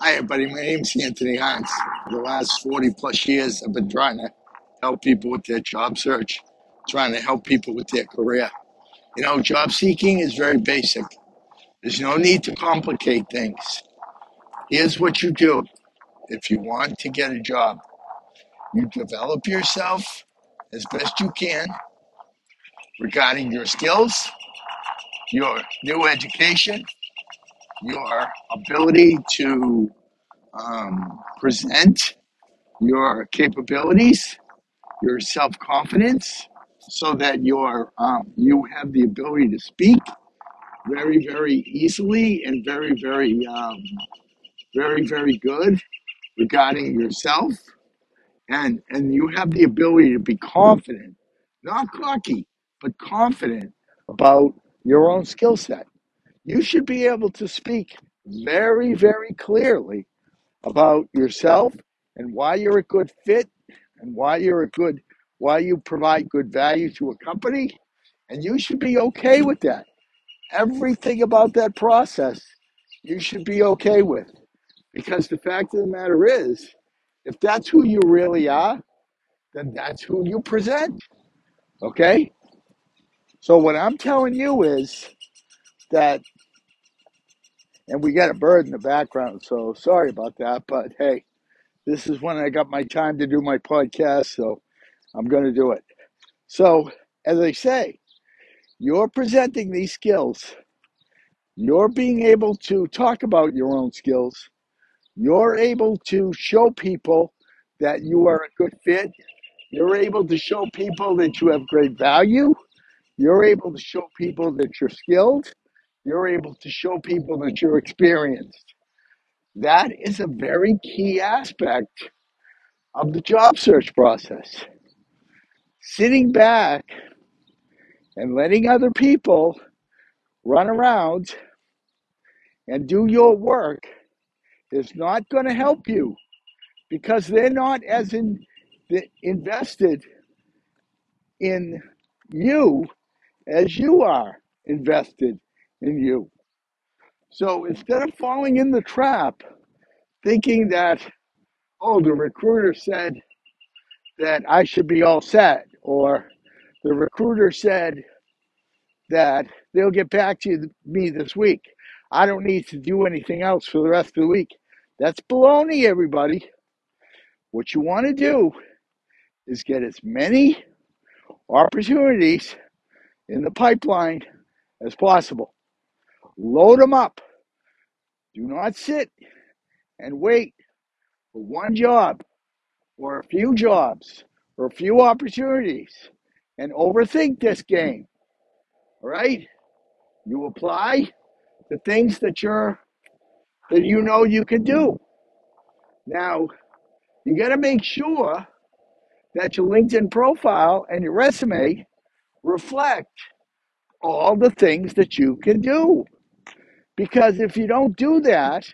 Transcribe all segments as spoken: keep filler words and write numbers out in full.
Hi, everybody. My name's Anthony Hans. For the last forty plus years, I've been trying to help people with their job search, trying to help people with their career. You know, job seeking is very basic. There's no need to complicate things. Here's what you do if you want to get a job. You develop yourself as best you can regarding your skills, your new education, your ability to um, present your capabilities, your self confidence, so that you're um, you have the ability to speak very very easily and very very um, very very good regarding yourself, and and you have the ability to be confident, not cocky, but confident about your own skill set. You should be able to speak very very clearly about yourself and why you're a good fit and why you're a good why you provide good value to a company, and you should be okay with that. Everything about that process you should be okay with, because the fact of the matter is, if that's who you really are, then that's who you present. Okay, so what I'm telling you is that, and we got a bird in the background, so sorry about that, but hey, this is when I got my time to do my podcast, so I'm going to do it. So, as I say, you're presenting these skills. You're being able to talk about your own skills. You're able to show people that you are a good fit. You're able to show people that you have great value. You're able to show people that you're skilled. You're able to show people that you're experienced. That is a very key aspect of the job search process. Sitting back and letting other people run around and do your work is not going to help you, because they're not as in, invested in you as you are invested in you. So instead of falling in the trap thinking that, oh, the recruiter said that I should be all set, or the recruiter said that they'll get back to me this week, I don't need to do anything else for the rest of the week. That's baloney, everybody. What you want to do is get as many opportunities in the pipeline as possible. Load them up. Do not sit and wait for one job or a few jobs or a few opportunities and overthink this game. All right? You apply the things that you're that you know you can do. Now, you got to make sure that your LinkedIn profile and your resume reflect all the things that you can do. Because if you don't do that,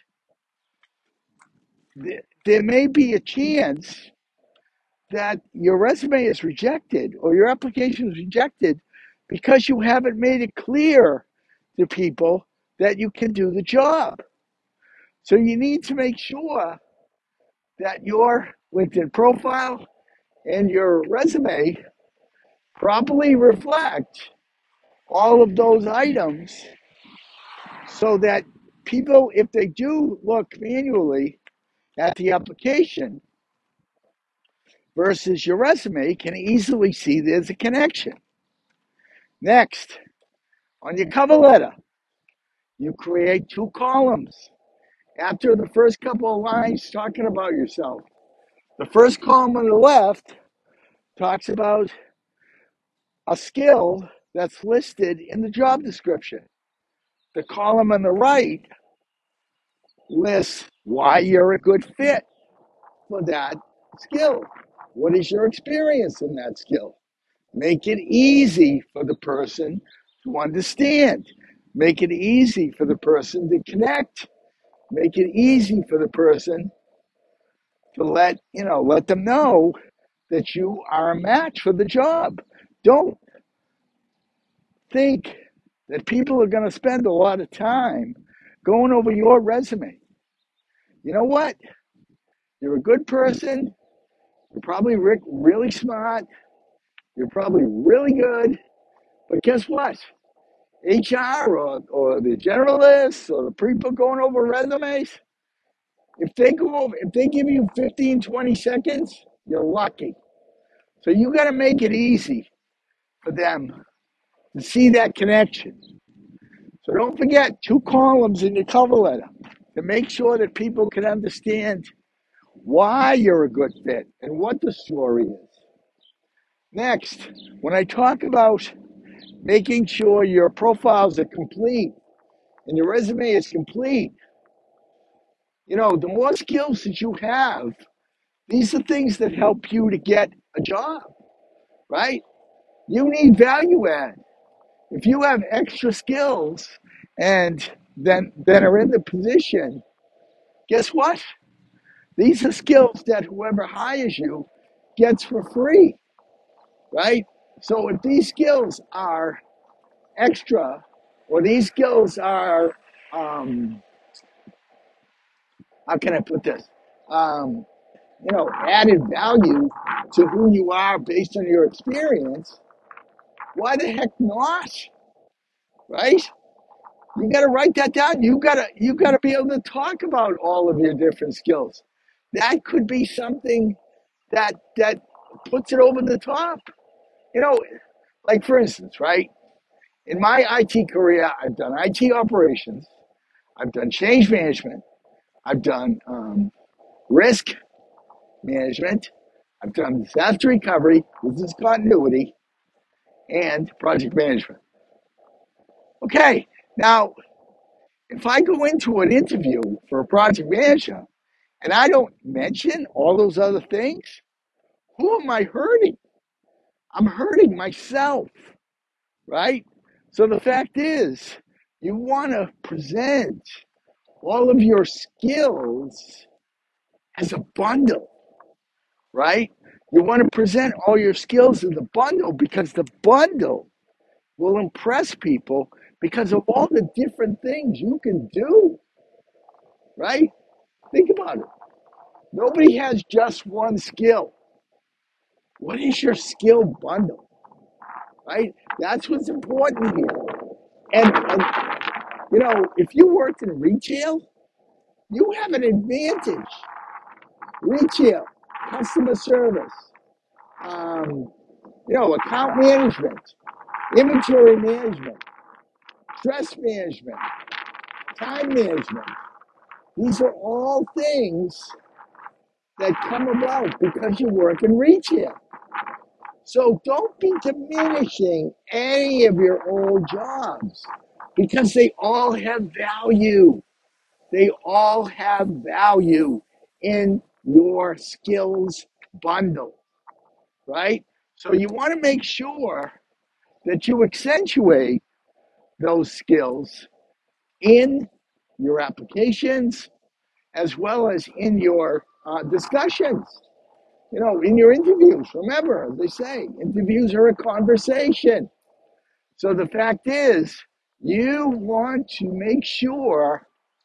there may be a chance that your resume is rejected or your application is rejected because you haven't made it clear to people that you can do the job. So you need to make sure that your LinkedIn profile and your resume properly reflect all of those items, so that people, if they do look manually at the application versus your resume, can easily see there's a connection. Next, on your cover letter, you create two columns. After the first couple of lines talking about yourself, the first column on the left talks about a skill that's listed in the job description. The column on the right lists why you're a good fit for that skill. What is your experience in that skill? Make it easy for the person to understand. Make it easy for the person to connect. Make it easy for the person to let, you know, let them know that you are a match for the job. Don't think that people are going to spend a lot of time going over your resume. You know what? You're a good person. You're probably re- really smart. You're probably really good. But guess what? H R or, or the generalists or the people going over resumes, if they go over, if they give you fifteen, twenty seconds, you're lucky. So you got to make it easy for them to see that connection. So don't forget two columns in your cover letter to make sure that people can understand why you're a good fit and what the story is. Next, when I talk about making sure your profiles are complete and your resume is complete, you know, the more skills that you have, these are things that help you to get a job, right? You need value add. If you have extra skills and then then are in the position, guess what? These are skills that whoever hires you gets for free, right? So if these skills are extra, or these skills are, um, how can I put this? Um, you know, added value to who you are based on your experience, why the heck not? Right? You got to write that down. You got to you got to be able to talk about all of your different skills. That could be something that that puts it over the top. You know, like for instance, right? In my I T career, I've done I T operations, I've done change management, I've done um, risk management, I've done disaster recovery, business continuity, and project management. Okay, now if I go into an interview for a project manager and I don't mention all those other things, who am I hurting? I'm hurting myself, right? So the fact is, you want to present all of your skills as a bundle, right? You want to present all your skills as a bundle because the bundle will impress people because of all the different things you can do, right? Think about it. Nobody has just one skill. What is your skill bundle, right? That's what's important here. And, and you know, if you worked in retail, you have an advantage. Retail, customer service, um, you know, account management, inventory management, stress management, time management. These are all things that come about because you work in retail. So don't be diminishing any of your old jobs because they all have value. They all have value in your skills bundle, right? So you want to make sure that you accentuate those skills in your applications as well as in your uh, discussions, you know, in your interviews. Remember, as they say, interviews are a conversation. So the fact is, you want to make sure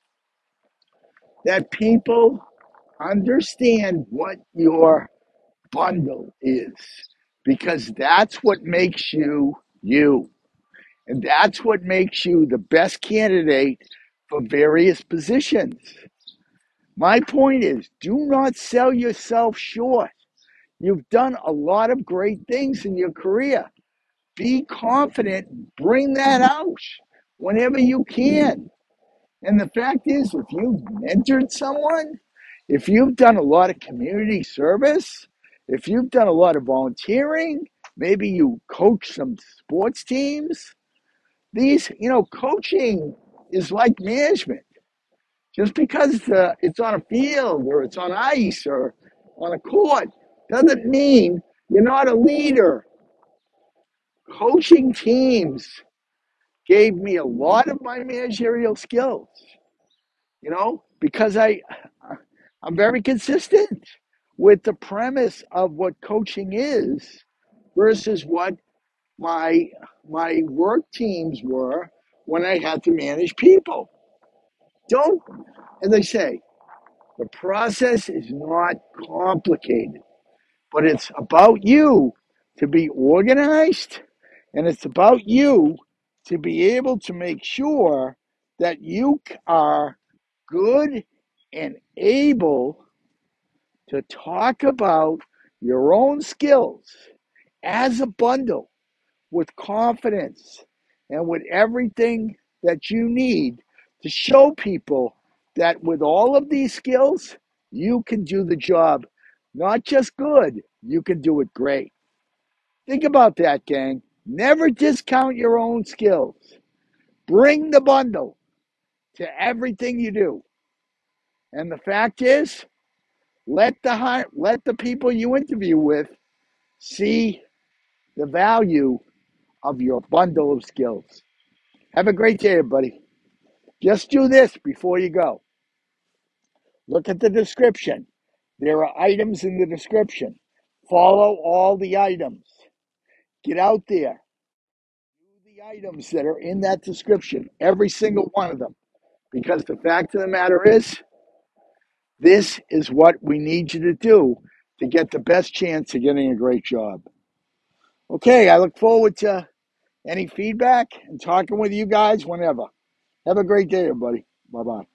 that people understand what your bundle is because that's what makes you you. And that's what makes you the best candidate for various positions. My point is do not sell yourself short. You've done a lot of great things in your career. Be confident, bring that out whenever you can. And the fact is, if you've mentored someone, if you've done a lot of community service, if you've done a lot of volunteering, maybe you coach some sports teams, these, you know, coaching is like management. Just because uh, it's on a field or it's on ice or on a court doesn't mean you're not a leader. Coaching teams gave me a lot of my managerial skills, you know, because I I'm very consistent with the premise of what coaching is versus what my my work teams were when I had to manage people. Don't, as I say, The process is not complicated, but it's about you to be organized, and it's about you to be able to make sure that you are good and able to talk about your own skills as a bundle with confidence and with everything that you need to show people that with all of these skills, you can do the job not just good, you can do it great. Think about that, gang. Never discount your own skills. Bring the bundle to everything you do. And the fact is, let the hi- let the people you interview with see the value of your bundle of skills. Have a great day, everybody. Just do this before you go. Look at the description. There are items in the description. Follow all the items. Get out there. Do the items that are in that description, every single one of them. Because the fact of the matter is, this is what we need you to do to get the best chance of getting a great job. Okay, I look forward to any feedback and talking with you guys whenever. Have a great day, everybody. Bye bye.